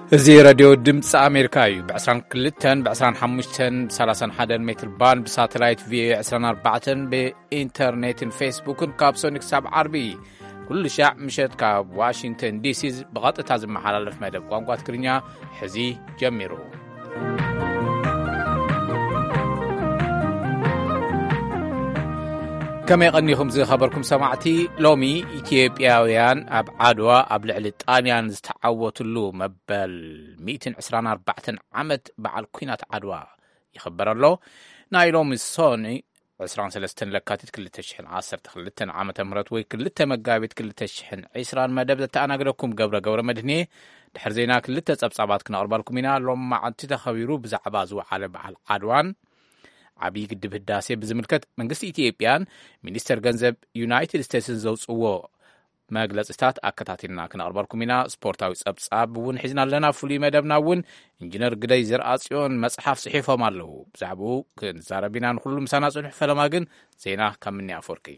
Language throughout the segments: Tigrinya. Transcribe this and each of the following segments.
እዚ راديو ድምጽ ኣሜሪካ እዩ ብ22 ብ25 31 ሜትር ባንድ ብሳተላይት ቪኦኤ 24 ብኢንተርኔትን ፌስቡክን ካብ ሶኒክ ሳብ ዓርቢ ኩሉ ሻዕ ምሸት ካብ ዋሽንግተን ዲሲ ብቐጥታ ዝመሓላለፍ መደብ ቋንቋ ትግርኛ ሕዚ ጀሚሩ كما يغنيهم زي خبركم سمعتي لومي إثيوبياويان أب عدوى أب لعل طاليان زتعوتلو مبل 124 عمت بعد كوينات عدوى يخبر الله نايلومي الصوني 23 لكاتت كل تشحن 10 تخلتن عامة مرات وي كل مقابت كل تشحن 20 مدب أنا أقولكم قبر مدني دحرزينا كل تصبصبات كنا أربالكم هنا لما عدت تخبيرو بزعبا زو على بعد عدوان عبي قدب الداسي بزملكت منقص إثيوبيان مينستر جنزب يونايتد ستيتس زوصو مجلس استات أكتاتنا كنا أربالكم هنا سبورتاوي صبصاب ون حزنا لنا فولي مدبنا ون إنجنير قداي زرعاسيون مصحف صحيفة مالو بزعبو كن زاربينا نخلو مسانا صنح فلماقن زينا كمني أفوركي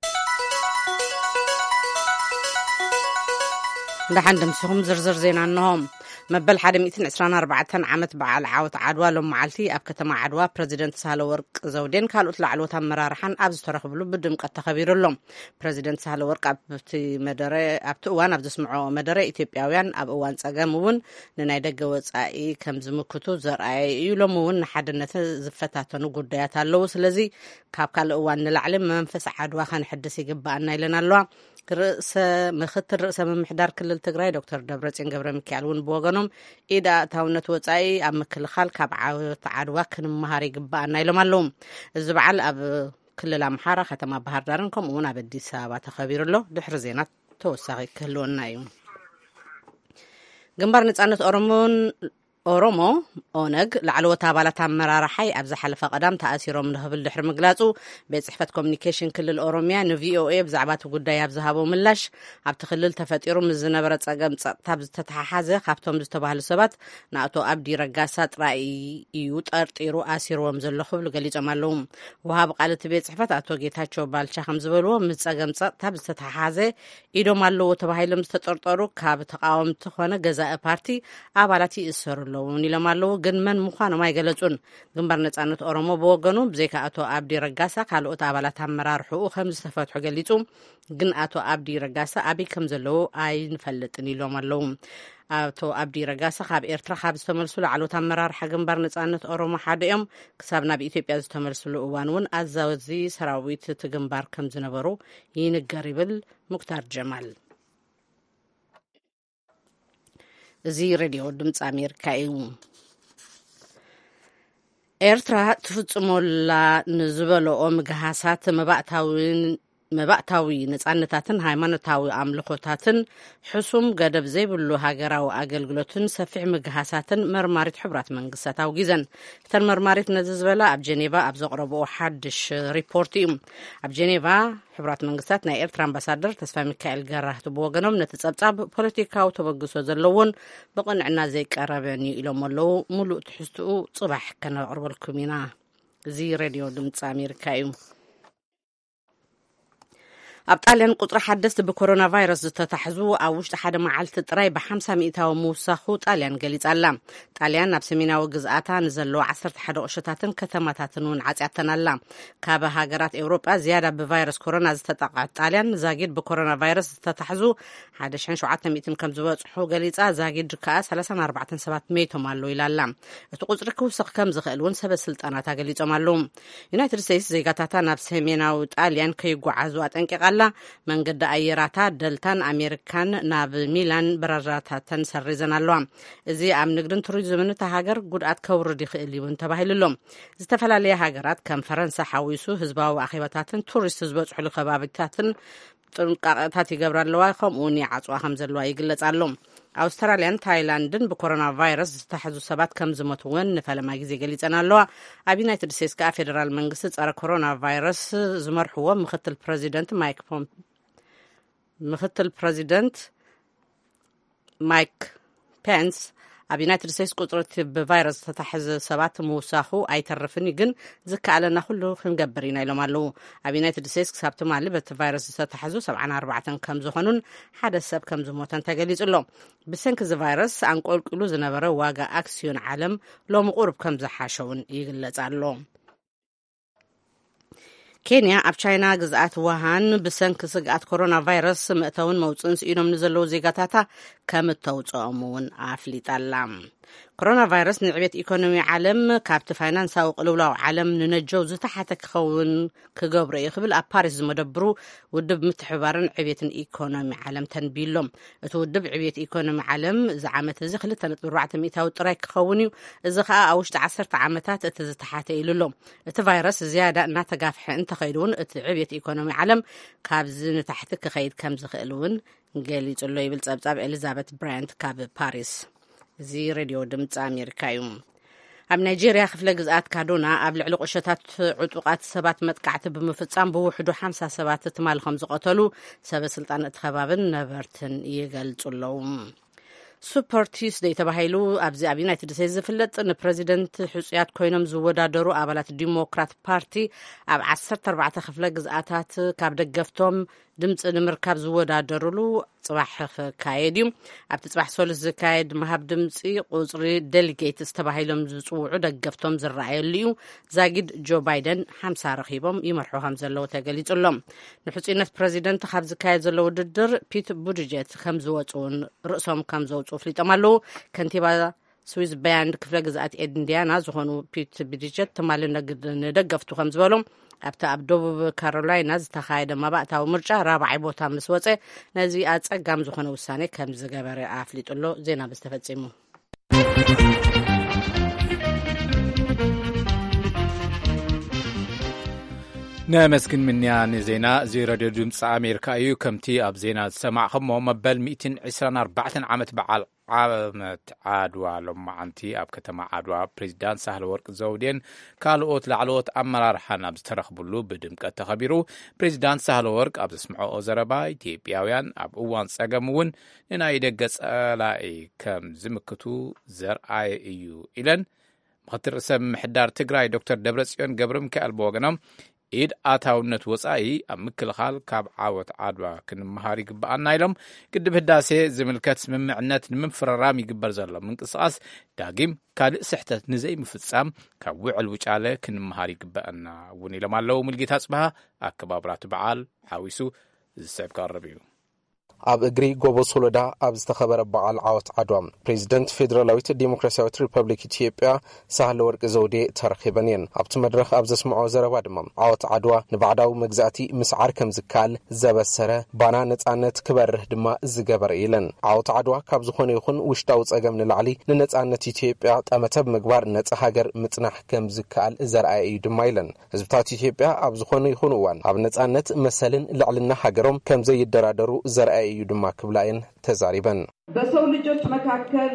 لحد مسهم زرزر زينا النهم مبل حدا 124 عمت بعال عاوت عدوى لهم معلتي أب كتما عدوى بريزيدنت سهلو ورق زودين كالوت لعلوتا مرارحان أبز ترخبلو بدم قد تخبير لهم بريزيدنت سهلو ورق أبتي مدري أبتوان أبز سمعو مدري إثيوبياويان أب أوان ساقامون ننايدق وصائي كم زمكتو زرعي يلومون حدا نتزفتاتنو قديات اللوس لزي كاب كالوان نلعلم منفس عدوى خان حدسي قبانا إلنا اللوام رئيس مختر رئيس محدار كل التجري دكتور دبرتين قبر مكيالون بوغنم إذا تاونت وصاي أم كل خال كاب عدوى كن مهاري قبانا إلهم اللوم الزبعل أب كل الأمحارة ختم بهار دارنكم ونا بدي سابا تخبير له دحر زينات توسعي كلون نايم جنبار نتعنت أورومو أونج لعلوة تابالة مرارحي أبز حلفة قدام تأثيرهم لهبل دحر مقلاصو بصحفة كوميونيكيشن كل الأوروميان في او اي بزعبات وقداي أبزهابو ملاش أبتخلل تفاتيرهم الزنبرة أقام تابز تتحازة خافتهم زتباهل سبات نأتو أبدي رقاسات رأي يوتر تيرو أسيرهم زلخو لقليج أمالهم وهاب قالت بصحفة أتو جيتاتشو بالشا خمزبلو مزأقام تابز تتحازة إيدو مالو تباهلهم ستطرطرو كاب تقاوم تخوانا جزاء بارتي أبالاتي إسرلو لوني لمالو ግን መን ምዃኑ ማይገለጹን ግንባር ነጻነት ኦሮሞ በወገኑ ብዘይካ አቶ አብዲ ረጋሳ ካልኦት አባላት አመራርሑ ከም ዝተፈትሑ ገሊጹ ግን አቶ አብዲ ረጋሳ አብይ ከም ዘለዎ አይንፈልጥን ኢሎም ኣለዉ አቶ አብዲ ረጋሳ ካብ ኤርትራ ካብ ዝተመልሱሉ ዓሎት አመራርሓ ግንባር ነጻነት ኦሮሞ ሓደ እዮም ክሳብ ናብ ኢትዮጵያ ዝተመልሱሉ እዋን እውን አዛውዚ ሰራዊት ትግንባር ከም ዝነበሩ ይንገር ይብል ሙክታር ጀማል زي راديو دمص أمريكا ኤርትራ ትፍጽሞላ ንዝበለኦ ምግሃሳት መባእታዊ ነጻነታትን ሃይማኖታዊ አምልኾታትን ሕሱም ገደብ ዘይብሉ ሃገራዊ አገልግሎትን ሰፊሕ ምግሃሳትን መርማሪት ሕብራት መንግስታት አውጊዘን እተን መርማሪት ነዚ ዝበላ ኣብ ጀኔቫ ኣብ ዘቕረብኦ ሓድሽ ሪፖርት እዩ ኣብ ጀኔቫ ሕብራት መንግስታት ናይ ኤርትራ አምባሳደር ተስፋ ሚካኤል ገራህቲ ብወገኖም ነቲ ጸብጻብ ፖለቲካዊ ተበግሶ ዘለዎን ብቕንዕና ዘይቀረበን ኢሎም ኣለዉ ሙሉእ ትሕዝትኡ ጽባሕ ከነቕርበልኩም ኢና እዚ ሬድዮ ድምፂ ኣሜሪካ እዩ ኣብ ጣልያን ቁጥሪ ሓደስቲ ብኮሮና ቫይረስ ዝተታሕዙ ኣብ ውሽጢ ሓደ መዓልቲ ጥራይ ብ50 ሚእታዊ ምውሳኹ ጣልያን ገሊጻላ ጣልያን ኣብ ሰሜናዊ ግዝኣታ ንዘለዉ 11 ቁሸታትን ከተማታትን እውን ዓጽያተን ኣላ ካብ ሃገራት ኤውሮጳ ዝያዳ ብቫይረስ ኮሮና ዝተጠቕዐት ጣልያን ዛጊድ ብኮሮና ቫይረስ ዝተታሕዙ 1700 ከም ዝበጽሑ ገሊጻ ዛጊድ ከዓ 34 ሰባት ሜይቶም ኣለዉ ኢላላ እቲ ቁጽሪ ክውስኽ ከም ዝኽእል እውን ሰበስልጣናት ገሊጾም ኣለዉ ዩናይትድ ስቴትስ ዜጋታታ ናብ ሰሜናዊ ጣልያን ከይጓዓዙ ኣጠንቂቓ መንገዲ ኣየራታ ደልታን ኣሜሪካን ናብ ሚላን በረራታተን ሰሪዘን ኣለዋ እዚ ኣብ ንግድን ቱሪዝምን ሃገር ጉድኣት ከውርድ ይኽእል ይውን ተባሂሉሎም ዝተፈላለየ ሃገራት ከም ፈረንሳ ሓዊሱ ህዝባዊ ኣኼባታትን ቱሪስት ዝበጽሕሉ ከባቢታትን ጥንቃቐታት ይገብራ ኣለዋ ከምኡውን ይዓጽዋ ከም ዘለዋ ይግለጽ ኣሎ ኣውስትራልያን ታይላንድን ብኮሮና ቫይረስ ዝተታሕዙ ሰባት ከም ዝሞትውን ንፈለማ ግዜ ገሊጸን ኣለዋ ኣብ ዩናይትድ ስቴትስ ከዓ ፌደራል መንግስቲ ጸረ ኮሮና ቫይረስ ዝመርሕዎ ምክትል ፕሬዚደንት ማይክ ፔንስ ኣብ ዩናይትድ ስቴትስ ቁጥርቲ ብቫይረስ ዝተታሕዘ ሰባት ምውሳኹ ኣይተርፍን ግን ዝከኣለና ኩሉ ክንገብር ኢና ኢሎም ኣለዉ። ኣብ ዩናይትድ ስቴትስ ክሳብ ትማሊ በቲ ቫይረስ ዝተታሕዙ 74 ከም ዝኾኑን ሓደ ሰብ ከም ዝሞተን ተገሊጹ ኣሎ። ብሰንኪ እዚ ቫይረስ አንቆልቁሉ ዝነበረ ዋጋ ኣክስዮን ዓለም ሎሚ ቁርብ ከም ዝሓሸውን ይግለጽ ኣሎ። ኬንያ ኣብ ቻይና ግዝኣት ውሃን ብሰንኪ ስግኣት ኮሮና ቫይረስ ምእተውን መውፅእን ስኢኖም ንዘለዉ ዜጋታታ ከም እተውፅኦም እውን ኣፍሊጣላ። ኮሮና ቫይረስ ንዕብየት ኢኮኖሚ ዓለም ካብቲ ፋይናንሳዊ ቅልውላው ዓለም ንነጀው ዝተሓተ ክኸውን ክገብሮ ይኽብል ኣብ ፓሪስ ዝመደብሩ ውድብ ምትሕባርን ዕብየትን ኢኮኖሚ ዓለም ተንቢሎም። እቲ ውድብ ዕብየት ኢኮኖሚ ዓለም እዚ ዓመት እዚ 2.4 ሚእታዊ ጥራይ ክኸውን እዩ። እዚ ከዓ ኣብ ውሽጢ 10 ዓመታት እቲ ዝተሓተ ኢሉሎ። እቲ ቫይረስ ዝያዳ እናተጋፍሐ እንተኸይዱ እውን እቲ ዕብየት ኢኮኖሚ ዓለም ካብዚ ንታሕቲ ክኸይድ ከም ዝኽእል እውን ገሊጹሎ ይብል ጸብጻብ ኤሊዛቤት ብራያንት ካብ ፓሪስ። እዚ ሬድዮ ድምፂ ኣሜሪካ እዩ። ኣብ ናይጄርያ ክፍለ ግዝኣት ካዱና ኣብ ልዕሊ ቁሸታት ዕጡቃት ሰባት መጥቃዕቲ ብምፍጻም ብውሕዱ 50 ሰባት ትማል ከም ዝቐተሉ ሰበስልጣን እቲ ከባብን ነበርትን ይገልጹ ኣለዉ። ሱፐር ቲውስደይ ተባሂሉ ኣብዚ ኣብ ዩናይትድ ስቴትስ ዝፍለጥ ንፕሬዚደንት ሕፁያት ኮይኖም ዝወዳደሩ ኣባላት ዲሞክራት ፓርቲ ኣብ 14 ክፍለ ግዝኣታት ካብ ደገፍቶም ድምፂ ንምርካብ ዝወዳደሩሉ ጽባሕ ክካየድ እዩ። ኣብቲ ጽባሕ ሰሉስ ዝካየድ መሃብ ድምፂ ቁፅሪ ዴሊጌትስ ተባሂሎም ዝፅውዑ ደገፍቶም ዝረኣየሉ እዩ። ዛጊድ ጆ ባይደን 50 ረኺቦም ይመርሑ ከም ዘለዉ ተገሊጹሎም። ንሕፁይነት ፕሬዚደንት ካብ ዝካየድ ዘሎ ውድድር ፒት ቡድጀት ከም ዝወፁን ርእሶም ከም ዘውፅኡ ፍሊጦም ኣለዉ። ከንቲባ ስዊዝ ባንድ ክፍለ ግዝኣት ኢንዲያና ዝኾኑ ፒት ቡድጀት ትማሊ ንደገፍቱ ከም ዝበሎም ኣብቲ ኣብ ደቡብ ካሮላይና ዝተኻየደ መባእታዊ ምርጫ 4ይ ቦታ ምስ ወፀ ነዚ ኣጸጋም ዝኾነ ውሳኔ ከም ዝገበረ ኣፍሊጡሎ። ዜና ብዝተፈጺሙ ነመስግን ምንያ ንዜና እዚ ሬድዮ ድምፂ ኣሜሪካ እዩ። ከምቲ ኣብ ዜና ዝሰማዕኹሞ መበል 124 ዓመት በዓል ዓመት ዓድዋ ሎማዓንቲ ኣብ ከተማ ዓድዋ ፕሬዚዳንት ሳህለወርቅ ዘውዴን ካልኦት ላዕለዎት ኣመራርሓን ኣብ ዝተረኽብሉ ብድምቀት ተኸቢሩ። ፕሬዚዳንት ሳህለወርቅ ኣብ ዘስምዐኦ ዘረባ ኢትዮጵያውያን ኣብ እዋን ጸገም እውን ንናይ ደገ ጸላኢ ከም ዝምክቱ ዘርአየ እዩ ኢለን ምክትል ርእሰ ምሕዳር ትግራይ ዶክተር ደብረጽዮን ገብረ ሚካኤል ብወገኖም ኢድ ኣታውነት ወፃኢ ኣብ ምክልኻል ካብ ዓወት ዓድዋ ክንመሃር ይግብኣና ኢሎም ግድብ ህዳሴ ዝምልከት ስምምዕነት ንምፍረራም ይግበር ዘሎ ምንቅስቓስ ዳጊም ካልእ ስሕተት ንዘይምፍጻም ካብ ውዕል ውጫለ ክንመሃር ይግብአና እውን ኢሎም ኣለዉ። ሙልጌታ ጽባሃ ኣከባብራቱ በዓል ሓዊሱ ዝስዕብ ቀረብ እዩ። ኣብ እግሪ ጎቦ ሶሎዳ ኣብ ዝተኸበረ በዓል ዓወት ዓድዋ ፕሬዚደንት ፌደራላዊት ዲሞክራሲያዊት ሪፐብሊክ ኢትዮጵያ ሳህለወርቅ ዘውዴ ተረኺበን እየን። ኣብቲ መድረኽ ኣብ ዘስምዖ ዘረባ ድማ ዓወት ዓድዋ ንባዕዳዊ መግዛእቲ ምስዓር ከም ዝከኣል ዘበሰረ ባና ነጻነት ክበርህ ድማ ዝገበረ ኢለን። ዓወት ዓድዋ ካብ ዝኾነ ይኹን ውሽጣዊ ጸገም ንላዕሊ ንነጻነት ኢትዮጵያ ጠመተብ ምግባር ነጻ ሃገር ምጽናሕ ከም ዝከኣል ዘርአየ እዩ ድማ ኢለን። ህዝብታት ኢትዮጵያ ኣብ ዝኾነ ይኹን እዋን ኣብ ነጻነት መሰልን ልዕልና ሃገሮም ከም ዘይደራደሩ ዘርአየ እዩ ድማ ክብላየን ተዛሪበን። በሰው ልጆች መካከል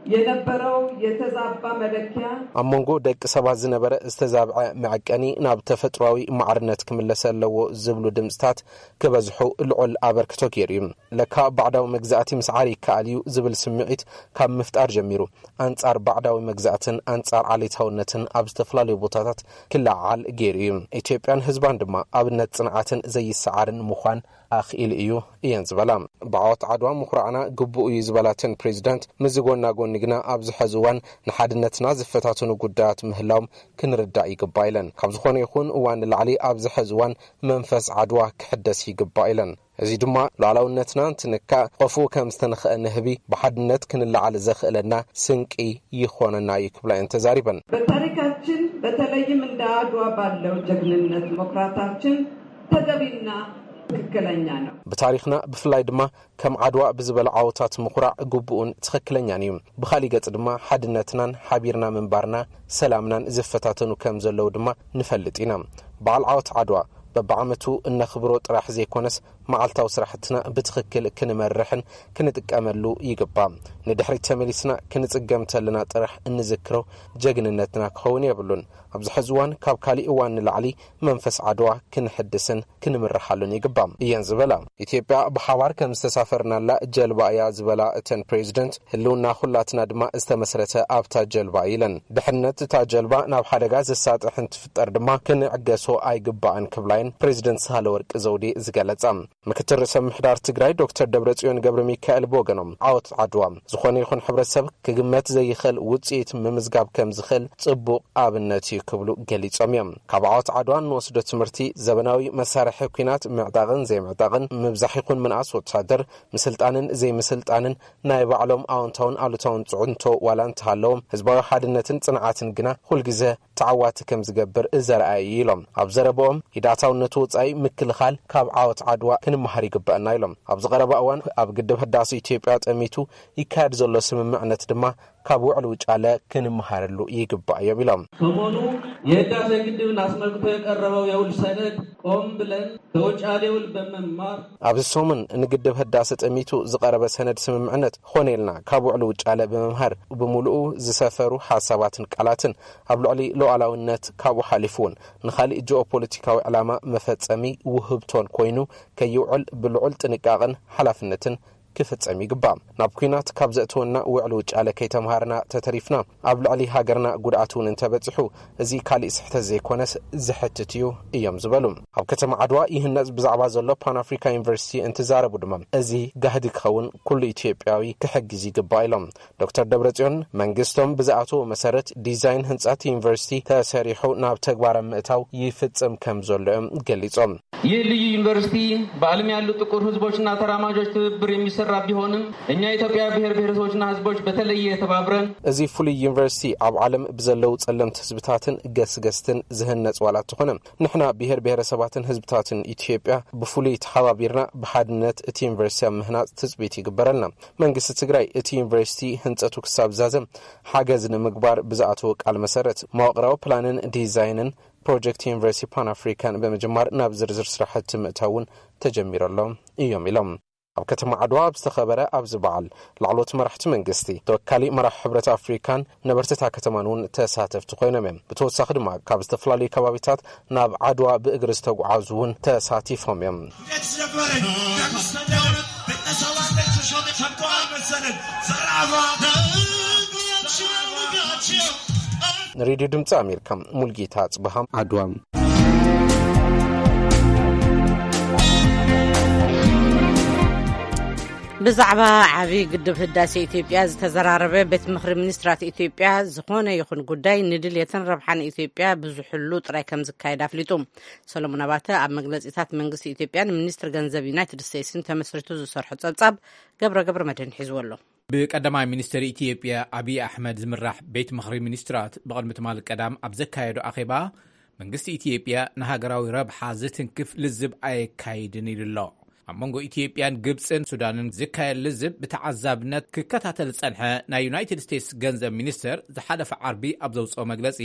የነበረው የተዛባ መለኪያ ኣብ መንጎ ደቂ ሰባት ዝነበረ ዝተዛብዐ መዐቀኒ ናብ ተፈጥሯዊ ማዕርነት ክምለስ ኣለዎ ዝብሉ ድምፅታት ክበዝሑ ልዑል ኣበርክቶ ገይሩ እዩ። ለካ ባዕዳዊ መግዛእቲ ምስዓር ይከኣል እዩ ዝብል ስምዒት ካብ ምፍጣር ጀሚሩ ኣንጻር ባዕዳዊ መግዛእትን ኣንጻር ዓሌታውነትን ኣብ ዝተፈላለዩ ቦታታት ክለዓል ገይሩ እዩ። ኢትዮጵያን ህዝባን ድማ ኣብነት ጽንዓትን ዘይሰዓርን ምዃን ኣኽኢል እዩ እየን ዝበላ። ብዓወት ዓድዋ ምኹራዕና ግቡእ እዩ ዝበላትን ፕሬዚዳንት ምዝጎና ጎኒ ግና ኣብ ዝሐዚ እዋን ንሓድነትና ዝፈታተኑ ጉዳያት ምህላዎም ክንርዳእ ይግባእ ኢለን። ካብ ዝኾነ ይኹን እዋን ንላዕሊ ኣብ ዝሐዚ እዋን መንፈስ ዓድዋ ክሕደስ ይግባእ ኢለን። እዚ ድማ ሉዓላውነትና እንትንካእ ቆፉ ከም ዝተንኽአ ንህቢ ብሓድነት ክንለዓል ዘኽእለና ስንቂ ይኾነና እዩ ክብላየን ተዛሪበን። በታሪካችን በተለይም እንደ አድዋ ባለው ጀግንነት ዲሞክራታችን ተገቢና ትክክለኛ ነው። በታሪክና ብፍላይ ድማ ከም ዓድዋ ብዝበለ ዓወታት ምኹራዕ ግቡኡን ትክክለኛን እዩ። ብኻሊእ ገጽ ድማ ሓድነትናን ሓቢርና ምንባርና ሰላምናን ዝፈታተኑ ከም ዘለው ድማ ንፈልጥ ኢና። በዓል ዓወት ዓድዋ በብዓመቱ እነኽብሮ ጥራሕ ዘይኮነስ መዓልታዊ ስራሕትና ብትኽክል ክንመርሕን ክንጥቀመሉ ይግባእ ንድሕሪት ተመሊስና ክንጽገም ተለና ጥራሕ እንዝክሮ ጀግንነትና ክኸውን የብሉን ኣብዚ ሕዚ እዋን ካብ ካሊእ እዋን ንላዕሊ መንፈስ ዓድዋ ክንሕድስን ክንምርሓሉን ይግባእ እየን ዝበላ ኢትዮጵያ ብሓባር ከም ዝተሳፈርናላ ጀልባ እያ ዝበላ እተን ፕሬዚደንት ህልውና ኩላትና ድማ ዝተመስረተ ኣብታ ጀልባ ኢለን ድሕነት እታ ጀልባ ናብ ሓደጋ ዘሳጥሕ እንትፍጠር ድማ ክንዕገሶ ኣይግባእን ክብላይን ፕሬዚደንት ሳህለወርቅ ዘውዴ ዝገለጻ ምክትል ርእሰ ምሕዳር ትግራይ ዶክተር ደብረጽዮን ገብረ ሚካኤል ቦገኖም ዓወት ዓድዋ ዝኾነ ይኹን ሕብረተሰብ ክግመት ዘይኽእል ውጽኢት ምምዝጋብ ከም ዝኽእል ጽቡቕ ኣብነት ክብሉ ገሊጾም እዮም ካብ ዓወት ዓድዋ ንወስዶ ትምህርቲ ዘበናዊ መሳርሒ ኩናት ምዕጣቕን ዘይምዕጣቕን ምብዛሕ ይኹን ምንኣስ ወታደር ምስልጣንን ዘይምስልጣንን ናይ ባዕሎም ኣዎንታውን ኣሉታውን ጽዕንቶ ዋላ እንተሃለዎም ህዝባዊ ሓድነትን ጽንዓትን ግና ኩልግዜ ተዓዋቲ ከም ዝገብር ዘርአዩ ኢሎም ኣብ ዘረብኦም ሂዳታውነቱ ወጻኢ ምክልኻል ካብ ዓወት ዓድዋ ክንመሃር ይግባአና ኢሎም ኣብ ዝቐረበ እዋን ኣብ ግድብ ህዳሴ ኢትዮጵያ ጠሚቱ ይካየድ ዘሎ ስምምዕነት ድማ ካብ ውዕል ውጫለ ክንመሃረሉ ይግባእ እዮም ኢሎም ሰሞኑ የህዳሴ ግድብን አስመልክቶ የቀረበው የውል ሰነድ ቆም ብለን ከውጫሌ ውል በመማር ኣብዚ ሰሙን ንግድብ ህዳሴ ጠሚቱ ዝቐረበ ሰነድ ስምምዕነት ኾነልና ካብ ውዕል ውጫለ በመምሃር ብምሉኡ ዝሰፈሩ ሓሳባትን ቃላትን ኣብ ልዕሊ ሉዓላውነት ካብኡ ሓሊፉን ንኻሊእ ጂኦፖለቲካዊ ዕላማ መፈጸሚ ውህብቶን ኮይኑ ከይውዕል ብልዑል ጥንቃቐን ሓላፍነትን ክፍጸም ይግባእ ናብ ኩናት ካብ ዘእትወና ውዕል ውጫለ ከይተምሃርና ተተሪፍና ኣብ ልዕሊ ሃገርና ጉድኣት እውን እንተበጽሑ እዚ ካሊእ ስሕተት ዘይኮነስ ዝሕትት እዩ እዮም ዝበሉ ኣብ ከተማ ዓድዋ ይህነጽ ብዛዕባ ዘሎ ፓን አፍሪካ ዩኒቨርሲቲ እንትዛረቡ ድማ እዚ ጋህዲ ክኸውን ኩሉ ኢትዮጵያዊ ክሕግዝ ይግባእ ኢሎም ዶክተር ደብረጽዮን መንግስቶም ብዝኣተዎ መሰረት ዲዛይን ህንጸት ዩኒቨርሲቲ ተሰሪሑ ናብ ተግባር ምእታው ይፍጽም ከም ዘሎኦም ገሊጾም ይህ ልዩ ዩኒቨርሲቲ በዓለም ያሉ ጥቁር ህዝቦችና ተራማጆች ትብብር የሚሰራ ቢሆንም እኛ ኢትዮጵያ ብሔር ብሔረሰቦችና ህዝቦች በተለየ ተባብረን እዚ ፍሉይ ዩኒቨርሲቲ ኣብ ዓለም ብዘለው ጸለምት ህዝብታትን ገስገስትን ዝህነጽ ዋላ ተኾነ ንሕና ብሔር ብሔረሰባትን ህዝብታትን ኢትዮጵያ ብፍሉይ ተሓባቢርና ብሓድነት እቲ ዩኒቨርሲቲ ኣብ ምህናጽ ትጽቢት ይግበረልና መንግስቲ ትግራይ እቲ ዩኒቨርሲቲ ህንጸቱ ክሳብ ዛዘም ሓገዝ ንምግባር ብዝኣተወ ቃል መሰረት መዋቕራዊ ፕላንን ዲዛይንን ፕሮጀክት ዩኒቨርሲቲ ፓን አፍሪካን በመጀመር ናብ ዝርዝር ስራሕቲ ምእታውን ተጀሚረሎም እዮም ኢሎም ኣብ ከተማ ዓድዋ ብዝተኸበረ ኣብዚ በዓል ላዕሎት መራሕቲ መንግስቲ ተወካሊ መራሒ ሕብረት አፍሪካን ነበርትታ ከተማን እውን ተሳተፍቲ ኮይኖም እዮም ብተወሳኺ ድማ ካብ ዝተፈላለዩ ከባቢታት ናብ ዓድዋ ብእግሪ ዝተጓዓዙ እውን ተሳቲፎም እዮም ሬድዮ ድምፂ ኣሜሪካ ሙልጌታ ጽብሃም ዓድዋ ብዛዕባ ዓብይ ግድብ ህዳሴ ኢትዮጵያ ዝተዘራረበ ቤት ምክሪ ሚኒስትራት ኢትዮጵያ ዝኾነ ይኹን ጉዳይ ንድልየትን ረብሓን ኢትዮጵያ ብዙሕሉ ጥራይ ከም ዝካየድ ኣፍሊጡ ሰሎሞን ኣባተ ኣብ መግለጺታት መንግስቲ ኢትዮጵያን ሚኒስትር ገንዘብ ዩናይትድ ስቴትስን ተመስሪቱ ዝሰርሑ ጸብጻብ ገብረ መድህን ሒዝዎ ኣሎ ብቀዳማይ ሚኒስትር ኢትዮጵያ አብይ አሕመድ ዝምራሕ ቤት ምክሪ ሚኒስትራት ብቅድሚ ትማል ቀዳም ኣብ ዘካየዱ ኣኼባ መንግስቲ ኢትዮጵያ ንሃገራዊ ረብሓ ዝትንክፍ ልዝብ ኣየካይድን ኢሉሎ ኣብ መንጎ ኢትዮጵያን ግብፅን ሱዳንን ዝካየድ ልዝብ ብተዓዛብነት ክከታተል ጸንሐ ናይ ዩናይትድ ስቴትስ ገንዘብ ሚኒስትር ዝሓለፈ ዓርቢ ኣብ ዘውፅኦ መግለጺ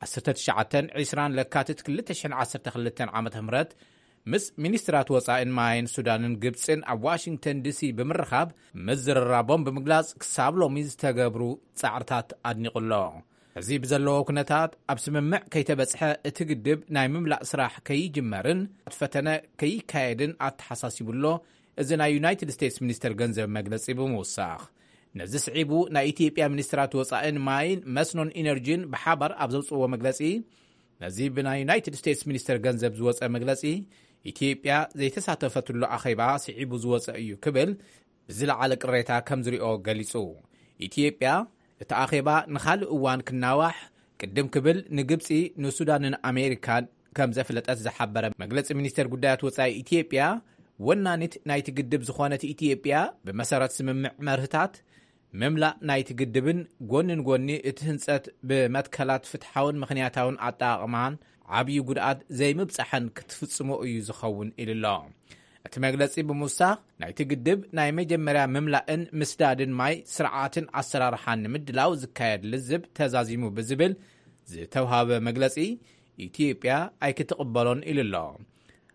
1920 ለካቲት 2012 ዓ.ም ምስ ሚኒስትራት ወፃኢን ማይን ሱዳንን ግብፅን ኣብ ዋሽንግተን ዲሲ ብምርኻብ ምዝርራቦም ብምግላጽ ክሳብ ሎሚ ዝተገብሩ ጻዕርታት ኣድኒቑሎ እዚ ብዘለዎ ኩነታት ኣብ ስምምዕ ከይተበጽሐ እቲ ግድብ ናይ ምምላእ ስራሕ ከይጅመርን ፈተነ ከይካየድን ኣተሓሳሲቡሎ እዚ ናይ ዩናይትድ ስቴትስ ሚኒስትር ገንዘብ መግለጺ ብምውሳኽ ነዚ ስዒቡ ናይ ኢትዮጵያ ሚኒስትራት ወፃኢን ማይን መስኖን ኢነርጂን ብሓባር ኣብ ዘውፅዎ መግለጺ ነዚ ብናይ ዩናይትድ ስቴትስ ሚኒስትር ገንዘብ ዝወፀ መግለጺ ኢትዮጵያ ዘይተሳተፈትሉ ኣኼባ ስዒቡ ዝወፀ እዩ ክብል ብዝለዓለ ቅሬታ ከም ዝሪኦ ገሊጹ ኢትዮጵያ እቲ ኣኼባ ንኻልእ እዋን ክናዋሕ ቅድም ክብል ንግብፂ ንሱዳንን ኣሜሪካን ከም ዘፍለጠት ዝሓበረ መግለፂ ሚኒስትር ጉዳያት ወፃኢ ኢትዮጵያ ወናኒት ናይቲ ግድብ ዝኾነት ኢትዮጵያ ብመሰረት ስምምዕ መርህታት መምላእ ናይቲ ግድብን ጎንን ጎኒ እቲ ህንፀት ብመትከላት ፍትሓውን ምኽንያታውን ኣጠቓቕማን ዓብዪ ጉድኣት ዘይምብጻሕን ክትፍጽሞ እዩ ዝኸውን ኢሉሎ እቲ መግለጺ ብምውሳኽ ናይቲ ግድብ ናይ መጀመርያ ምምላእን ምስዳድን ማይ ስርዓትን ኣሰራርሓን ንምድላው ዝካየድ ልዝብ ተዛዚሙ ብዝብል ዝተውሃበ መግለጺ ኢትዮጵያ ኣይክትቕበሎን ኢሉሎ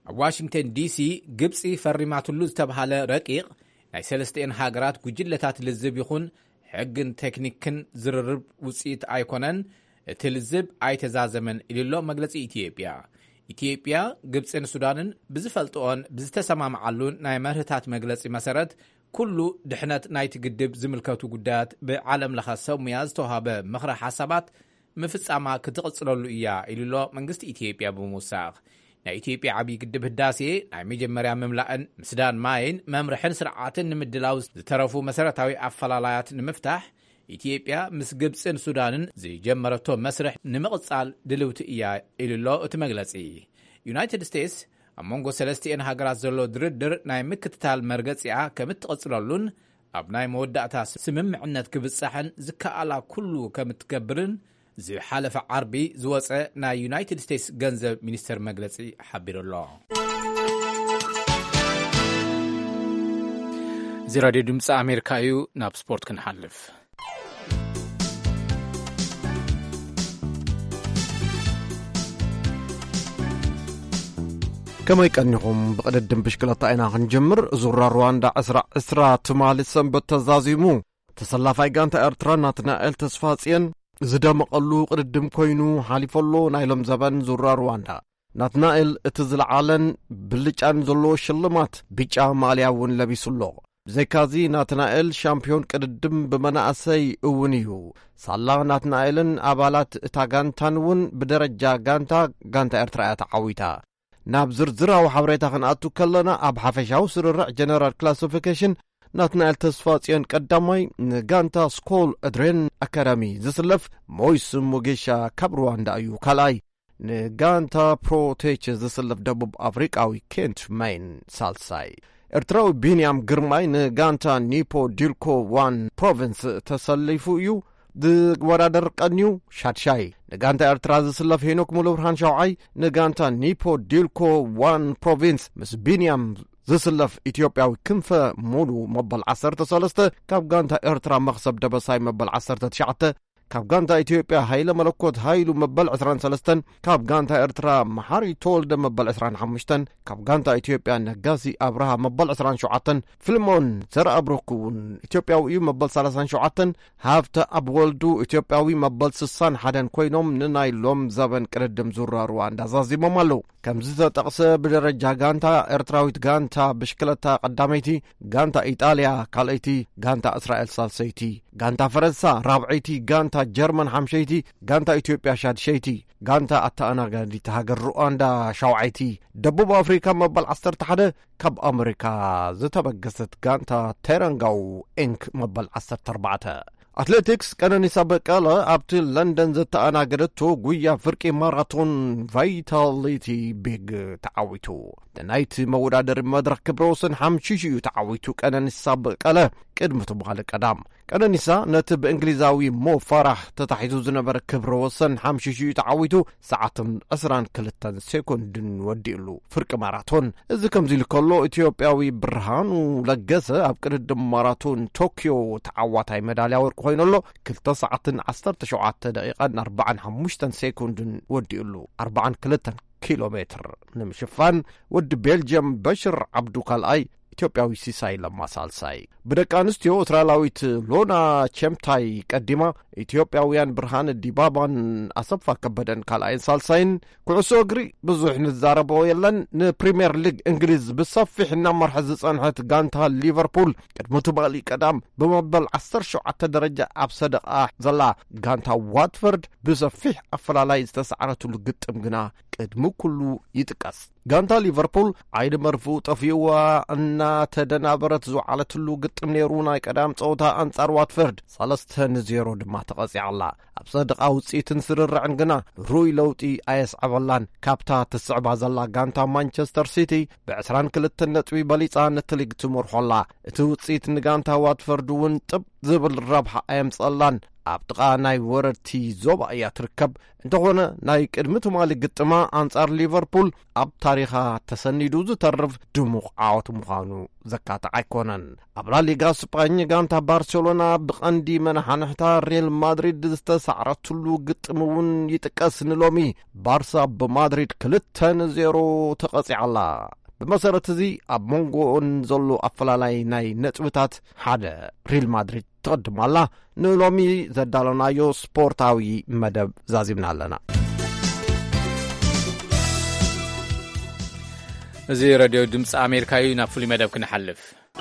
ኣብ ዋሽንግተን ዲሲ ግብፂ ፈሪማትሉ ዝተባሃለ ረቂቕ ናይ 3 ሃገራት ጉጅለታት ልዝብ ይኹን ሕግን ቴክኒክን ዝርርብ ውፅኢት ኣይኮነን እቲ ልዝብ ኣይተዛዘመን ኢሉሎ መግለፂ ኢትዮጵያ ግብፅን ሱዳንን ብዝፈልጥኦን ብዝተሰማምዓሉን ናይ መርህታት መግለፂ መሰረት ኩሉ ድሕነት ናይቲ ግድብ ዝምልከቱ ጉዳያት ብዓለም ለኸ ሰብ ሙያ ዝተዋሃበ ምኽረ ሓሳባት ምፍጻማ ክትቕጽለሉ እያ ኢሉሎ መንግስቲ ኢትዮጵያ ብምውሳኽ ናይ ኢትዮጵያ ዓብይ ግድብ ህዳሴ ናይ መጀመርያ ምምላእን ምስዳን ማይን መምርሕን ስርዓትን ንምድላው ዝተረፉ መሰረታዊ ኣፈላላያት ንምፍታሕ ኢትዮጵያ ምስ ግብፅን ሱዳንን ዝጀመረቶ መስርሕ ንምቕጻል ድልውቲ እያ ኢሉሎ እቲ መግለፂ ዩናይትድ ስቴትስ ኣብ መንጎ 3 ሃገራት ዘሎ ድርድር ናይ ምክትታል መርገፂኣ ከም እትቕጽለሉን ኣብ ናይ መወዳእታ ስምምዕነት ክብጻሕን ዝከኣላ ኩሉ ከም እትገብርን ዝሓለፈ ዓርቢ ዝወፀ ናይ ዩናይትድ ስቴትስ ገንዘብ ሚኒስተር መግለፂ ሓቢሩሎ እዚ ራድዮ ድምፂ ኣሜሪካ እዩ ናብ ስፖርት ክንሓልፍ كما يكنيهم بقدم بشكلة أنا خنجمر زورا رواندا أسرع تمالي سنبت تزازيمو تسلا فايقانتا إرترانا تنائل تسفاسيين زدا مقلو قدم كوينو حاليفولو نايلم زبان زورا رواندا ناتنائل اتزلعالن بلجان زلو شلمات بيجا مالياون لبيسولو زيكازي ناتنائل شامبيون قدم بمناعسي اونيو سالا ناتنائلن أبالات تاغانتانون بدرجة غانتا إرترايا تعويتا ناب زرزرا وحبريتا خنقاتو كلنا اب حفشاو سررع جنرال كلاسيفيكيشن ناتنائل تسفاسيين قدامي غانتا سكول ادرين اكاديمي زسلف مويس موغيشا كابرواندا ايو كالاي غانتا بروتيتش زسلف دبوب افريقاوي كينت ماين سالساي ارتراو بينيام غرماي غانتا نيبو ديلكو وان بروفنس تسليفو يو ورادر قنيو شاتشاي نغانتا ارتراز سلف هينوك مولو برهان شوعي نغانتا نيبو ديلكو وان بروفنس مس بينيام زسلف إثيوبياوي كنفة مولو مبال 13 كاب غانتا ارترا مخصب دبساي مبال 19 كاب غانتا إثيوبيا هايلا ملكوت هايلو مبال 23 كاب غانتا ارترا محاري تولد مبال 25 كاب غانتا إثيوبيا نغازي أبرها مبال 27 فيلمون زر أبروكون إثيوبياوي مبال 37 هافتا أبولدو إثيوبياوي مبال 60 حدن كوينوم ننايلوم زبن كردم زورا رواندا زازي ممالو كم زيزة تقصى بدرجة غانتا ارتراويت غانتا بشكلتا قداميتي غانتا إيطاليا كاليتي غانتا إسرائيل سالسيتي غانتا فرنسا رابعيتي غانتا جرمن حمشيتي غانتا إثيوبيا شادشيتي غانتا أتانا غاندي تهاجر رواندا شوعيتي دبوب أفريقيا مبال 11 كاب أمريكا زتبقست غانتا تيرانغاو إنك مبال 14 أتلتيكس كان نساب قالا أبتي لندن زتانا قدتو قويا فرقي ماراثون فايتاليتي بيج تعويتو تنايت مورادر مدرك كبروسن حمشيشيو تعويتو كان نساب قالا قدمتو بغالك قدام كان نسا نتب انجليزاوي مو فرح تتحيزو زنبر كبروسن حمشيشيو تعويتو ساعتن أسران كلتن سيكوندن وديلو فرق ماراثون إذا كمزي لكولو إثيوبياوي برهانو لقزة أبقردم ماراثون طوكيو تعواتاي ميداليا ورق خوينولو كلتا ساعتن 17 دقيقة 45 سيكوندن وديلو 4 كيلومتر نمشفان ود بيلجيم بشر عبدو كالاي ኢትዮጵያዊ ሲሳይ ለማሳልሳይ በደቃንስቲዮ እስራኤላዊት ሎና ቸምታይ ቀዲማ ኢትዮጵያውያን ብርሃን ዲባባን አሰፋ ከበደን ካልአይን ሳልሳይን ኩዕሶ እግሪ ብዙሕ ንዛረቦ የለን ንፕሪሚየር ሊግ እንግሊዝ ብሰፊሕና መርሐ ዝጸንሐት ጋንታ ሊቨርፑል ቅድመቱ ባሊ ቀዳም በመበል 17 ደረጃ ኣብ ሰደቃ ዘላ ጋንታ ዋትፈርድ ብሰፊሕ ኣፈላላይ ዝተሰዓረቱሉ ግጥም ግና ቅድሙ ኩሉ ይጥቀስ ጋንታ ሊቨርፑል ዓይድ መርፉ ጠፊዋ እና ተደናበረት ዝዓለትሉ ግጥም ነይሩ ናይ ቀዳም ጸውታ አንጻር ዋትፈርድ 3-0 ድማ ተቐጺዓላ ኣብ ሰደቃ ውጽኢትን ስርርዕን ግና ሩይ ለውጢ ኣየስዓበላን ካብታ ትስዕባ ዘላ ጋንታ ማንቸስተር ሲቲ ብ22 ነጥቢ በሊጻ ነቲ ሊግ ትመርሖላ እቲ ውጽኢት ንጋንታ ዋትፈርድ እውን ጥብ ዝብል ረብሓ ኣየምጸላን ኣብ ጥቓ ናይ ወረርቲ ዞባ እያ ትርከብ እንተኾነ ናይ ቅድሚ ትማሊ ግጥማ ኣንጻር ሊቨርፑል ኣብ ታሪኻ ተሰኒዱ ዝተርፍ ድሙቕ ዓወት ምዃኑ ዘካትዕ ኣይኮነን። ኣብ ላሊጋ ስጳኝ ጋንታ ባርሴሎና ብቐንዲ መናሓንሕታ ሪያል ማድሪድ ዝተሳዕረትሉ ግጥም እውን ይጥቀስ። ንሎሚ ባርሳ ብማድሪድ 2-0 ተቐጺዓላ። ብመሰረት እዚ ኣብ መንጎን ዘሎ ኣፈላላይ ናይ ነጥብታት ሓደ ሪል ማድሪድ ትቐድማላ። ንሎሚ ዘዳለናዮ ስፖርታዊ መደብ ዛዚምና ኣለና። እዚ ሬድዮ ድምፂ ኣሜሪካ እዩ። ናብ ፍሉይ መደብ ክንሓልፍ።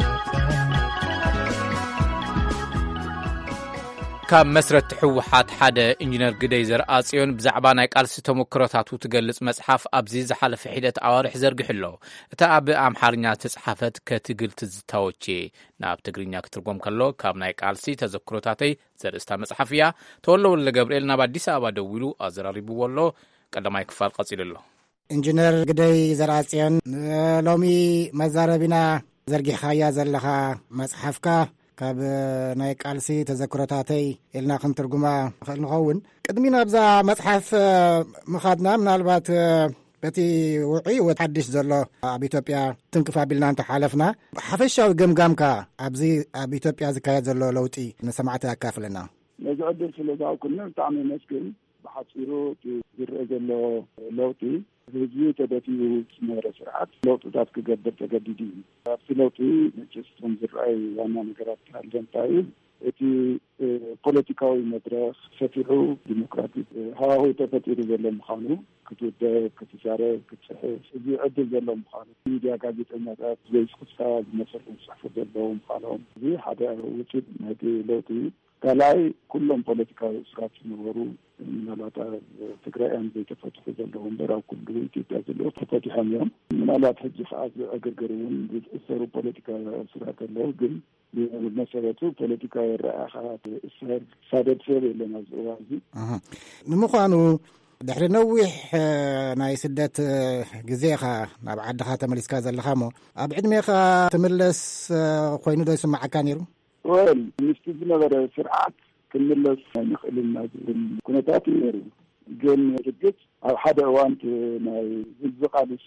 ካብ መስረት ሕወሓት ሓደ ኢንጂነር ግደይ ዘርኣጽዮን ብዛዕባ ናይ ቃልሲ ተመክሮታቱ ትገልጽ መጽሓፍ ኣብዚ ዝሓለፈ ሒደት ኣዋርሕ ዘርግሕ ኣሎ። እታ ኣብ ኣምሓርኛ ተጻሓፈት ከትግል ትዝታዎቼ ናብ ትግርኛ ክትርጎም ከሎ ካብ ናይ ቃልሲ ተዘክሮታተይ ዘርእስታ መጽሓፍ እያ። ተወሎ ወለ ገብርኤል ናብ ኣዲስ ኣበባ ደው ኢሉ ኣዘራሪብዎ ኣሎ። ቀዳማይ ክፋል ቀጺሉ ኣሎ። ኢንጂነር ግደይ ዘርኣጽዮን ሎሚ መዛረቢና ዘርጊሕካያ ዘለኻ መጽሓፍካ ካብ ናይ ቃልሲ ተዘክሮታተይ ኢልና ክንትርጉማ ንኽእል ንኸውን። ቅድሚ ናብዛ መጽሓፍ ምኻድና ምናልባት በቲ ውዒ ወሓድሽ ዘሎ ኣብ ኢትዮጵያ ትንክፍ ኣቢልና እንተሓለፍና ሓፈሻዊ ገምጋምካ ኣብዚ ኣብ ኢትዮጵያ ዝካየድ ዘሎ ለውጢ ንሰማዕቲ ኣካፍለና። ነዚ ዕድል ስለዝሃብኩኒ ብጣዕሚ መስግን። ብሓፂሩ ዝርአ ዘሎ ለውጢ ህዝቢ ተደፊኡ ዝነበረ ስርዓት ለውጥታት ክገብር ተገዲዱ እዩ። ኣብቲ ለውጢ መቸስቶም ዝረአዩ ዋና ነገራት ሃልገንታ እዩ። እቲ ፖለቲካዊ መድረክ ሰፊሑ ዲሞክራቲክ ሃዋህው ተፈጢሩ ዘሎ ምዃኑ ክትውደብ፣ ክትዛረብ፣ ክትፅሕፍ እዚ ዕድል ዘሎ ምዃኑ ሚድያ ጋዜጠኛታት ዘይስክስታ ዝመሰሉ ዝፅሕፉ ዘለዉ ምዃኖም እዚ ሓደ ውፅኢት ናይቲ ለውጢ እዩ። ካልኣይ ኩሎም ፖለቲካዊ እስራት ዝነበሩ ምናልባት ትግራይን ዘይተፈትሑ ዘለዉ እምበር ኣብ ኩሉ ኢትዮጵያ ዘለዉ ተፈቲሖም እዮም። ምናልባት ሕጂ ከዓ ዝኣገርገሩ እውን ዝእሰሩ ፖለቲካዊ እስራት ኣለዉ። ግን ብመሰረቱ ፖለቲካዊ ረኣኻ እስር ሳደድ ሰብ የለን ኣብዚ እዋን እዚ። ንምዃኑ ድሕሪ ነዊሕ ናይ ስደት ግዜኻ ናብ ዓድኻ ተመሊስካ ዘለኻ ሞ ኣብ ዕድሜኻ ትምለስ ኮይኑ ዶ ይስማዓካ ነይሩ? ወል ምስቲ ዝነበረ ስርዓት ክምለስ ንኽእልና ዝብል ኩነታት ነይሩ። ግን ርግፅ ኣብ ሓደ እዋን ናይ ህዝቢ ቃልሲ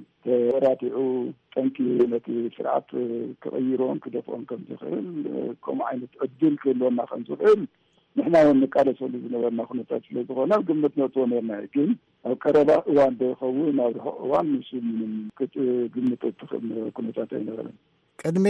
ተራቲዑ ጠንኪ ነቲ ስርዓት ክቕይሮን ክደፍኦን ከም ዝኽእል ከምኡ ዓይነት ዕድል ክህልወና ከም ዝኽእል ንሕና እውን ንቃለሰሉ ዝነበርና ኩነታት ስለ ዝኾነ ግምት ነጥዎ ነርና። ግን ኣብ ቀረባ እዋን ዶ ይኸውን ኣብ ርሑቕ እዋን ንሱ ምንም ክትግምቶ ትኽእል ኩነታት ኣይነበረን። ቅድሚ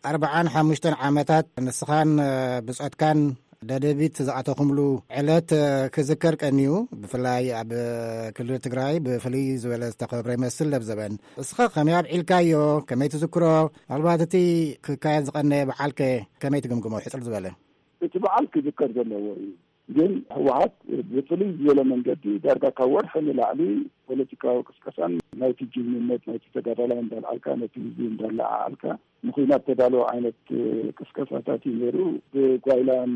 45 ዓመታት ንስኻን ብጾትካን ደደቢት ዝኣተኹምሉ ዕለት ክዝከር ቀኒዩ። ብፍላይ ኣብ ክልል ትግራይ ብፍሉይ ዝበለ ዝተኸብረ ይመስል ለብዘበን እስኻ ከመይ ኣብዒልካዮ ከመይ ትዝክሮ? ምናልባት እቲ ክካየድ ዝቐነየ በዓልከ ከመይ ትግምግሞ? ሕፅር ዝበለ እቲ በዓል ክዝከር ዘለዎ እዩ። ግን ህወሓት ብፍሉይ ዝበለ መንገዲ ዳርጋ ካብ ወርሒ ንላዕሊ ፖለቲካዊ ቅስቀሳን ናይቲ ጅግንነት ናይቲ ተጋዳላይ እንዳልዓልካ ነቲ ህዝቢ እንዳለዓልካ ንኩናት ተዳለወ ዓይነት ቅስቀሳታት እዩ ነይሩ። ብጓይላን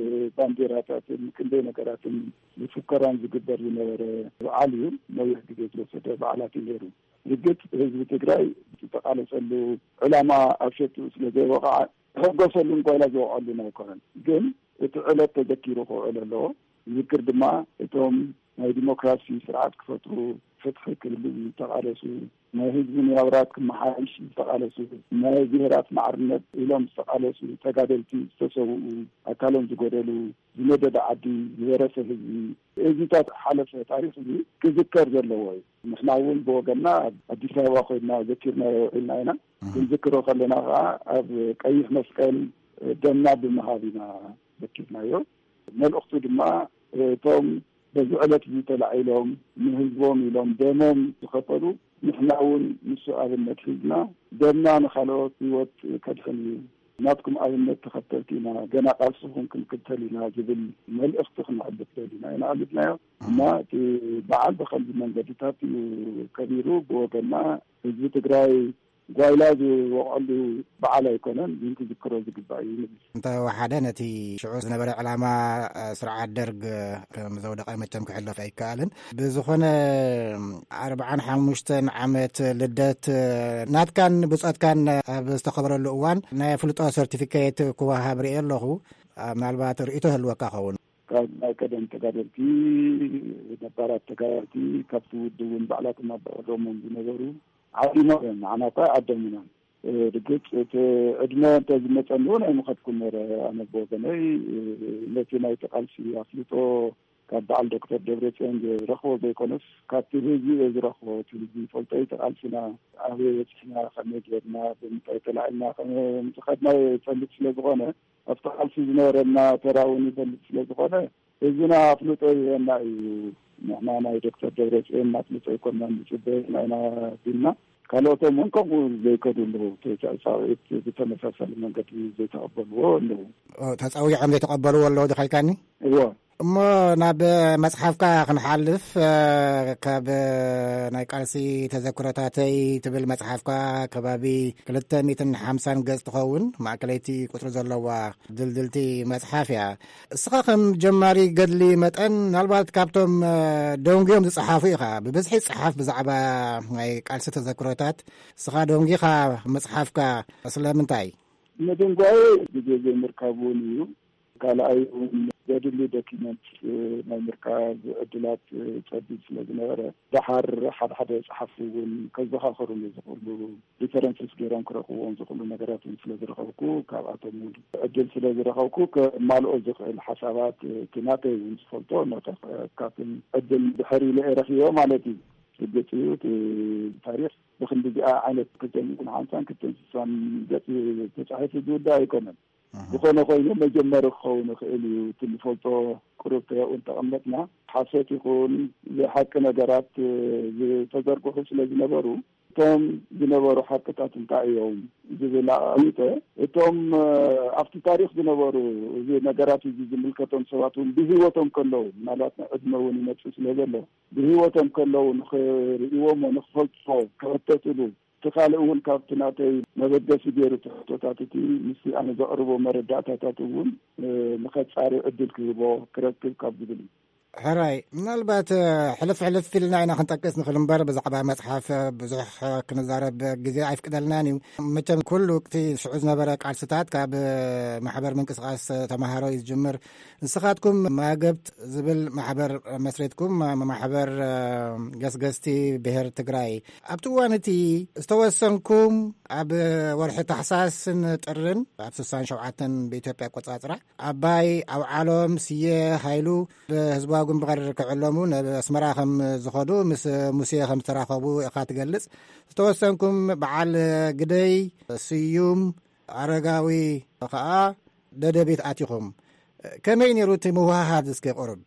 ብባንዴራታትን ክንደይ ነገራትን ብፉከራን ዝግበር ዝነበረ በዓል እዩ። ነዊሕ ግዜ ዝወሰደ በዓላት እዩ ነይሩ። ርግጥ ህዝቢ ትግራይ ዝተቃለሰሉ ዕላማ ኣብ ሸጡ ስለዘይወቃዓ ሕጎሰሉን ጓይላ ዘውቀሉን ኣይኮነን። ግን እቲ ዕለት ተዘኪሩ ክውዕል ኣለዎ። ዝክር ድማ እቶም ናይ ዲሞክራሲ ስርዓት ክፈጥሩ ፍትሒ ክህሉ ዝተቃለሱ ናይ ህዝቢ ንያብራት ክመሓይሽ ዝተቃለሱ ናይ ብሄራት ማዕርነት ኢሎም ዝተቃለሱ ተጋደልቲ ዝተሰውኡ ኣካሎም ዝጎደሉ ዝነደደ ዓዲ ዝወረሰ ህዝቢ እዚታት ሓለፈ ታሪክ እዚ ክዝከር ዘለዎ እዩ። ንሕና እውን ብወገና ኣዲስ ኣበባ ኮይና ዘኪርናዮ ኢልና ኢና። ክንዝክሮ ከለና ከዓ ኣብ ቀይሕ መስቀል ደምና ብምሃብ ኢና ዘኪርናዮ። መልእኽቱ ድማ እቶም በዚ ዕለት ተላዒሎም ንህዝቦም ኢሎም ደሞም ዝኸፈሉ ንሕና እውን ንሱ ኣብነት ሒዝና ደምና ንካልኦት ህይወት ከድሕን እዩ ናትኩም ኣብነት ተኸተልቲ ኢና ገና ቃልስኹም ክንክተል ኢና ዝብል መልእኽቲ ክነዕብት ደሊና ኢና ኣልትናዮ እና እቲ በዓል ብኸምዚ መንገድታት እዩ ከቢሩ ብወገና ህዝቢ ትግራይ ጓይላ ዝወቕዐሉ በዓል ኣይኮነን። ግን ክዝክሮ ዝግባእ እዩ ንብል እንተወሓደ ነቲ ሽዑ ዝነበረ ዕላማ ስርዓት ደርግ ከም ዘውደቐ መቸም ክሕለፍ ኣይከኣልን። ብዝኾነ 45 ዓመት ልደት ናትካን ብፆትካን ኣብ ዝተኸበረሉ እዋን ናይ ፍልጦ ሰርቲፊኬት ክወሃብ ርአ ኣለኹ። ምናልባት ርእይቶ ህልወካ ኸውን ካብ ናይ ቀደም ተጋደልቲ ነባራት ተጋደልቲ ካብቲ ውድውን ባዕላት እናባዕሎሞም ዝነበሩ ዓዲሞ ንዓና እኳ ዓደምና ርግፅ እቲ ዕድመ እንተዝመፀኒ እውን ኣይምኸድኩን ነረ ኣነ ብወገነይ ነቲ ናይ ተቃልሲ ኣፍልጦ ካብ በዓል ዶክተር ደብረፅዮን ዝረኽቦ ዘይኮነስ ካብቲ ህዝቢ ዝረኽቦ እቲ ህዝቢ ፈልጦ ተቃልሲና ኣበይ በፂሕና ከመይ ጌርና ብምንታይ ተላዒልና ምፅኸድና ይፈልጥ ስለ ዝኾነ ኣብቲ ቃልሲ ዝነበረና ተራውን ይፈልጥ ስለ ዝኾነ ህዝብና ኣፍልጦ ይህና እዩ ንሕና ናይ ዶክተር ደብረፅዮን ኣፍልጦ ይኮንና ንፅበ ናይና ቢልና ካልኦቶም እውን ከምኡ ዘይከድሉ ተፃዊዒት ብተመሳሳሊ መንገዲ ዘይተቐበልዎ ኣለዉ ተፀዊዖም ዘይተቐበልዎ ኣለዎ ድኸልካኒ እዎ እሞ ናብ መፅሓፍካ ክንሓልፍ ካብ ናይ ቃልሲ ተዘክሮታተይ ትብል መፅሓፍካ ከባቢ 250 ገጽ ትኸውን ማእከለይቲ ቁጥሪ ዘለዋ ድልድልቲ መፅሓፍ እያ እስኻ ከም ጀማሪ ገድሊ መጠን ምናልባት ካብቶም ደንጊዮም ዝፀሓፉ ኢኻ ብብዝሒ ፅሓፍ ብዛዕባ ናይ ቃልሲ ተዘክሮታት እስኻ ደንጊኻ መፅሓፍካ ስለምንታይ ንድንጓይ ግዜ ዘይምርካቡን እዩ ካልኣይ ዘድሊ ዶኪመንት ናይ ምርካብ ዕድላት ፀቢብ ስለ ዝነበረ ድሓር ሓደ ፀሓፍቲ እውን ከዘኻኽሩሉ ዝኽእሉ ሪፈረንስስ ገይሮም ክረኽብዎም ዝኽእሉ ነገራት ስለ ዝረኸብኩ ካብኣቶም እውን ዕድል ስለ ዝረኸብኩ ከማልኦ ዝኽእል ሓሳባት ናተይ እውን ዝፈልጦ ካብቶም ዕድል ድሕሪ ኢለ ረኺቦ ማለት እዩ ርግፅ እዩ ታሪክ ብክንዲ ዚኣ ዓይነት 250 ገጽ ተፃሒፉ ዝውዳእ ኣይኮነን ዝኾነ ኮይኑ መጀመሪ ክኸውን ይኽእል እዩ ትንፈልጦ ቁሩብ ተያኡን ተቐመጥና ሓሶት ይኹን ዝሓቂ ነገራት ዝተዘርግሑ ስለ ዝነበሩ እቶም ዝነበሩ ሓቅታት እንታይ እዮም ዝብል ኣሚጠ እቶም ኣብቲ ታሪክ ዝነበሩ እዚ ነገራት እዚ ዝምልከቶም ሰባት እውን ብሂወቶም ከለዉ ምናልባት ዕድመ እውን ይመፅእ ስለ ዘሎ ብሂወቶም ከለዉ ንኽርእይዎም ንኽፈልጦ ከበተትሉ ትኻልእ እውን ካብቲ ናተይ መበገሲ ገይሩ ትሕቶታት እቲ ምስ ኣነ ዘቕርቦ መረዳእታታት እውን ንኸፃርዩ ዕድል ክህቦ ክረክብ ካብ ዝብል ሕራይ ምናልባት ሕልፍ ኢልና ኢና ክንጠቅስ ንኽእል እምበር ብዛዕባ መፅሓፍ ብዙሕ ክንዛረብ ግዜ ኣይፍቅደልናን እዩ መቸም ኩሉ ወቅቲ ሽዑ ዝነበረ ቃልስታት ካብ ማሕበር ምንቅስቃስ ተምሃሮ እዩ ዝጅምር ንስኻትኩም ማገብት ዝብል ማሕበር መስሬትኩም ማሕበር ገስገስቲ ብሄር ትግራይ ኣብቲ እዋን እቲ ዝተወሰንኩም ኣብ ወርሒ ታሕሳስን ጥርን ኣብ 67 ብኢትዮጵያ ቆፃፅራ ኣባይ ኣብ ዓሎም ስየ ሃይሉ ብህዝባ ጉንብር ክዕለሙ ናብ ኣስመራ ከም ዝኸዱ ምስ ሙሴ ከም ዝተራኸቡ ኢኻ ትገልጽ ዝተወሰንኩም በዓል ግደይ ስዩም ኣረጋዊ ከዓ ደደቤት ኣቲኹም ከመይ ነይሩ እቲ ምውሃሃድ እስኪ ቁርብ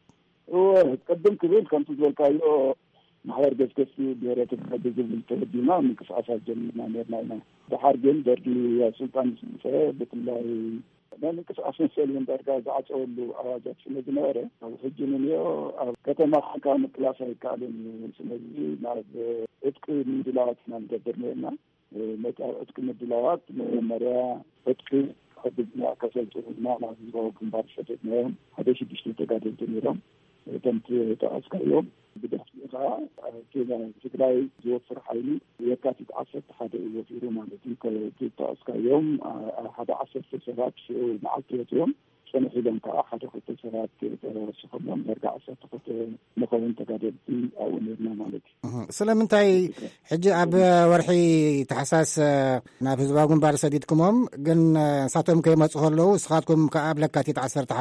ቅድም ክብል ከምቲ ዝበልካዮ ማሕበር ገስገስቲ ብሄረ ትግራይ ብዝብል ተወዲና ምንቅስቃሳት ጀሚርና ነርና ኢና ድሓር ግን ደርጊ ስልጣን ዝስምሰ ብፍላይ ናይ ምንቅስቃስ መሰልን ዳርጋ ዝዓፀወሉ ኣዋጃት ስለ ዝነበረ ኣብ ሕጂ ንንኦ ኣብ ከተማ ኮንካ ምቅላስ ኣይከኣልን እዩ ስለዚ ናብ ዕጥቂ ምድላዋት ኢና ንገብር ነርና ነቲ ኣብ ዕጥቂ ምድላዋት መጀመርያ ዕጥቂ ከብድና ከሰልጥኑና ናብ ህዝባዊ ግንባር ሰደድናዮም 6 ተጋደልቲ ነይሮም እቶም ተኣስካዮም ብደፍኡ ከዓ ትግራይ ዝወፍር ሓይሊ የካቲት 11 እዩ ወፊሩ ማለት እዩ ተኣስካዮም ሓደ 10 ሰባት መዓልቲ ወፂኦም ፀንሕ ኢሎም ከዓ ሓደ 2 ሰባት ተወስኾሎም ዳርጋ 12 ንኸውን ተጋደልቲ ኣብኡ ነርና ማለት እዩ ስለምንታይ ሕጂ ኣብ ወርሒ ታሕሳስ ናብ ህዝባዊ ግንባር ሰዲድኩሞም ግን ንሳቶም ከይመፁ ከለዉ ንስኻትኩም ከዓ ኣብ ለካቲት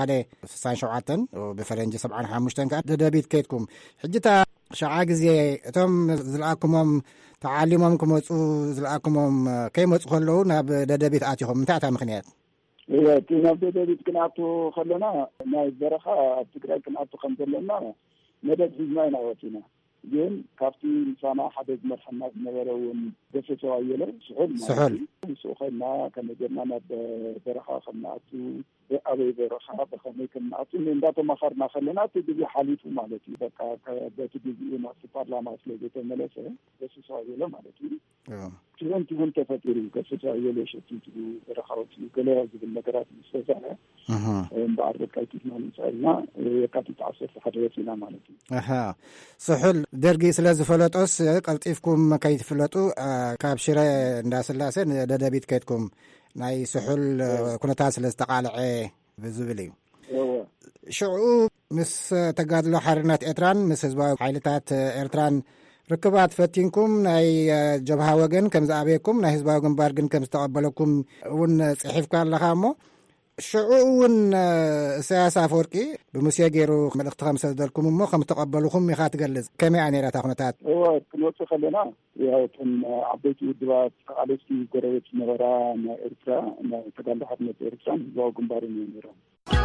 1167 ብፈረንጂ 75 ከዓ ደደቢት ከይድኩም ሕጂታ ሸዓ ግዜ እቶም ዝለኣኩሞም ተዓሊሞም ክመፁ ዝለኣኩሞም ከይመፁ ከለዉ ናብ ደደቢት ኣቲኹም እንታይ እታ ምክንያት እቲ ናብ ደደቢት ክንኣቱ ከለና ናይ በረኻ ኣብ ትግራይ ክንኣቱ ከም ዘለና መደብ ሒዝና ኢና ወፂና ግን ካብቲ ምሳና ሓደ ዝመርሐና ዝነበረ እውን ገሰሶ ኣየለ ስሑል ምስኡ ኸይድና ከመጀና ናብ በረኻ ከምንኣቱ ኣበይ በረኻ ብኸመይ ከምንኣቱ እንዳተማኻርና ከለና እቲ ግዜ ሓሊፉ ማለት እዩ በቃ በቲ ግዜ ናብቲ ፓርላማ ስለዘተመለሰ ገሰሶ ኣየለ ማለት እዩ ትወንቲ እውን ተፈጢሩ ገሰሶ ኣየለ ሸቲቱ በረኻዎች ገለ ዝብል ነገራት ዝተሰርሐ እምበኣር በቃ ይትትና ንፅልና የካቲት 11 ወፂና ማለት እዩ ስሑል ደርጊ ስለ ዝፈለጦስ ቀልጢፍኩም ከይትፍለጡ ካብ ሽረ እንዳስላሴ ደደቢት ከይድኩም ናይ ስሑል ኩነታት ስለ ዝተቃልዐ ዝብል እዩ ሽዑ ምስ ተጋድሎ ሓርነት ኤርትራን ምስ ህዝባዊ ሓይልታት ኤርትራን ርክባት ፈቲንኩም ናይ ጀብሃ ወገን ከም ዝኣበየኩም ናይ ህዝባዊ ግንባር ግን ከም ዝተቐበለኩም እውን ጽሒፍካ ኣለኻ እሞ ሽዑ እውን ኢሳያስ አፈወርቂ ብሙሴ ገይሩ መልእኽቲ ከም ዝተደልኩም እሞ ከም ተቐበልኩም ኢኻ ትገልጽ ከመይ ነይራ ኩነታት? ክንወፅእ ከለና ያው እቶም ዓበይቲ ውድባት ተቃለስቲ ጎረቤት ዝነበራ ናይ ኤርትራ ናይ ተጋድሎ ሓርነት ኤርትራን ህዝባዊ ግንባር እዩ ነይሮም።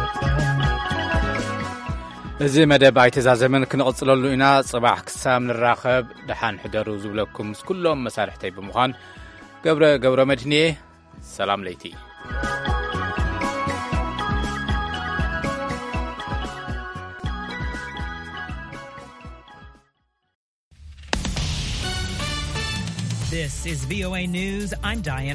እዚ መደብ ኣይተዛዘምን ክንቕጽለሉ ኢና። ጽባሕ ክሳብ ንራኸብ ድሓን ሕደሩ ዝብለኩም ምስ ኩሎም መሳርሕተይ ብምዃን ገብረ መድህንየ ሰላም ለይቲ። This is VOA News. I'm Diane